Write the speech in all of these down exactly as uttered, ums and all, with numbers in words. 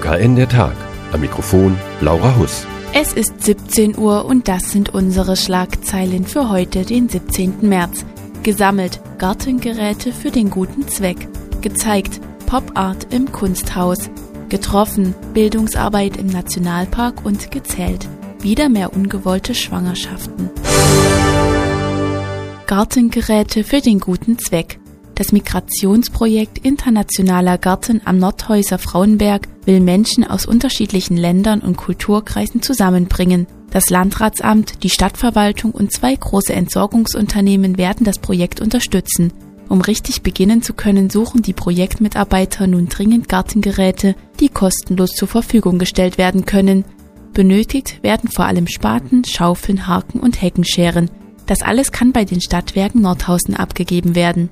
K N der Tag. Am Mikrofon Laura Huss. Es ist siebzehn Uhr und das sind unsere Schlagzeilen für heute, den siebzehnten März. Gesammelt: Gartengeräte für den guten Zweck. Gezeigt: Pop-Art im Kunsthaus. Getroffen: Bildungsarbeit im Nationalpark und gezählt: wieder mehr ungewollte Schwangerschaften. Gartengeräte für den guten Zweck. Das Migrationsprojekt Internationaler Garten am Nordhäuser Frauenberg will Menschen aus unterschiedlichen Ländern und Kulturkreisen zusammenbringen. Das Landratsamt, die Stadtverwaltung und zwei große Entsorgungsunternehmen werden das Projekt unterstützen. Um richtig beginnen zu können, suchen die Projektmitarbeiter nun dringend Gartengeräte, die kostenlos zur Verfügung gestellt werden können. Benötigt werden vor allem Spaten, Schaufeln, Haken und Heckenscheren. Das alles kann bei den Stadtwerken Nordhausen abgegeben werden.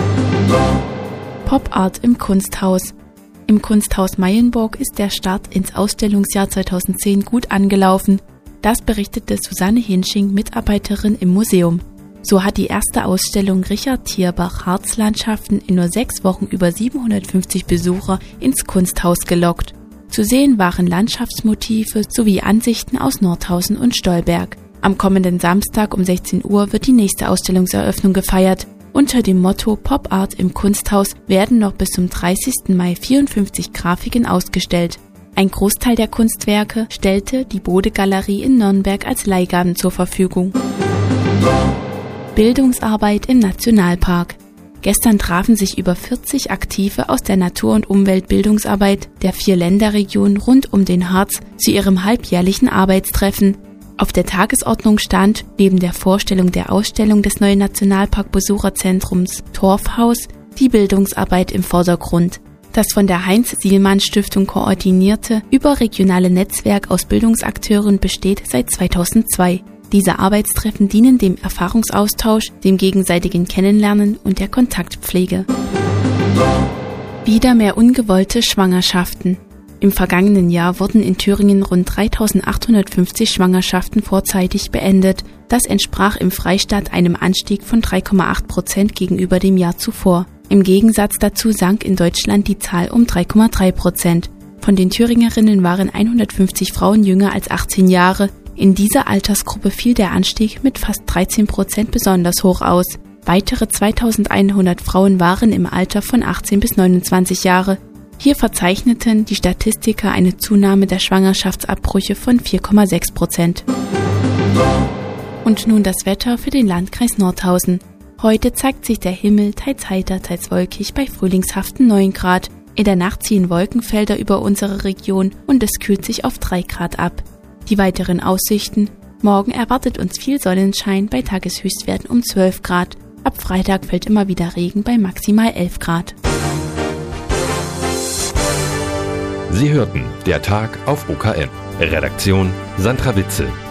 Pop-Art im Kunsthaus. Im Kunsthaus Mayenburg ist der Start ins Ausstellungsjahr zweitausendzehn gut angelaufen. Das berichtete Susanne Hinsching, Mitarbeiterin im Museum. So hat die erste Ausstellung Richard Thierbach Harzlandschaften in nur sechs Wochen über siebenhundertfünfzig Besucher ins Kunsthaus gelockt. Zu sehen waren Landschaftsmotive sowie Ansichten aus Nordhausen und Stolberg. Am kommenden Samstag um sechzehn Uhr wird die nächste Ausstellungseröffnung gefeiert. Unter dem Motto Pop-Art im Kunsthaus werden noch bis zum dreißigsten Mai vierundfünfzig Grafiken ausgestellt. Ein Großteil der Kunstwerke stellte die Bode-Galerie in Nürnberg als Leihgaben zur Verfügung. Bildungsarbeit im Nationalpark. Gestern trafen sich über vierzig Aktive aus der Natur- und Umweltbildungsarbeit der vier Länderregionen rund um den Harz zu ihrem halbjährlichen Arbeitstreffen. Auf der Tagesordnung stand, neben der Vorstellung der Ausstellung des neuen Nationalpark-Besucherzentrums Torfhaus, die Bildungsarbeit im Vordergrund. Das von der Heinz-Sielmann-Stiftung koordinierte überregionale Netzwerk aus Bildungsakteuren besteht seit zweitausendzwei. Diese Arbeitstreffen dienen dem Erfahrungsaustausch, dem gegenseitigen Kennenlernen und der Kontaktpflege. Wieder mehr ungewollte Schwangerschaften. Im vergangenen Jahr wurden in Thüringen rund dreitausendachthundertfünfzig Schwangerschaften vorzeitig beendet. Das entsprach im Freistaat einem Anstieg von drei Komma acht Prozent gegenüber dem Jahr zuvor. Im Gegensatz dazu sank in Deutschland die Zahl um drei Komma drei Prozent. Von den Thüringerinnen waren hundertfünfzig Frauen jünger als achtzehn Jahre. In dieser Altersgruppe fiel der Anstieg mit fast dreizehn Prozent besonders hoch aus. Weitere zweitausendeinhundert Frauen waren im Alter von achtzehn bis neunundzwanzig Jahre. Hier verzeichneten die Statistiker eine Zunahme der Schwangerschaftsabbrüche von vier Komma sechs Prozent. Und nun das Wetter für den Landkreis Nordhausen. Heute zeigt sich der Himmel teils heiter, teils wolkig bei frühlingshaften neun Grad. In der Nacht ziehen Wolkenfelder über unsere Region und es kühlt sich auf drei Grad ab. Die weiteren Aussichten: Morgen erwartet uns viel Sonnenschein bei Tageshöchstwerten um zwölf Grad. Ab Freitag fällt immer wieder Regen bei maximal elf Grad. Sie hörten der Tag auf O K N. Redaktion Sandra Witzel.